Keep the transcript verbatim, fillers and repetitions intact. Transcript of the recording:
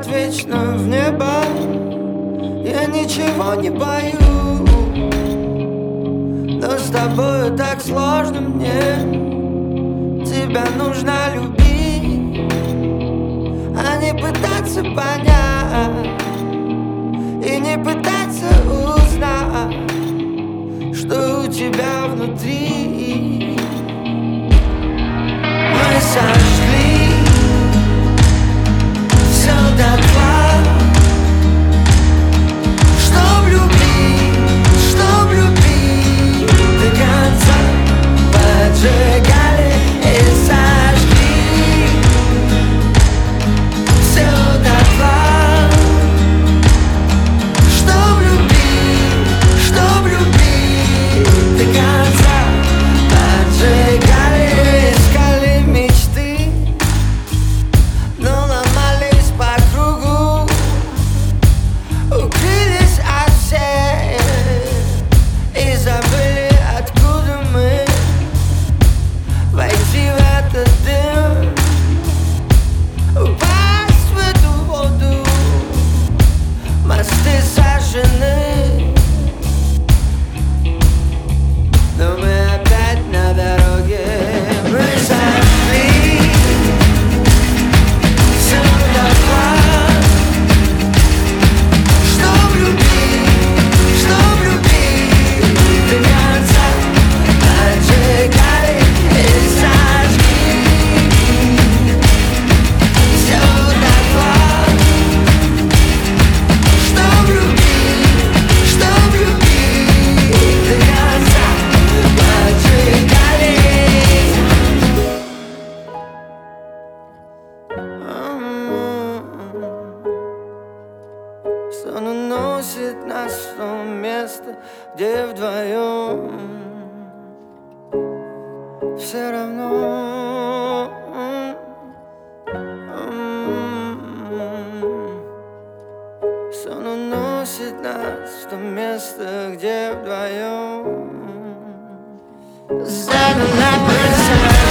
летят вечно в небо. Я ничего не боюсь, но с тобою так сложно мне. Тебя нужно любить, а не пытаться понять, и не пытаться узнать, что у тебя внутри. Мы сожгли все дотла, чтоб любить, чтоб любить до конца. Поджигали и сожгли все дотла, чтоб любить, чтоб любить до конца. Поджигали, искали мечты, но ломались по кругу, укрылись от всех и забыли, откуда мы. Войти в этот дым, упасть в эту воду. Мосты сожжены, но мы опять на дороге. Мы сожгли все дотла, чтоб любить, чтоб любить до конца. Поджигали и сожгли все дотла, чтоб любить, чтоб любить до конца. Поджигали. Сон уносит нас в то место, где вдвоем все равно. Сон уносит нас в то место, где вдвоем. Заново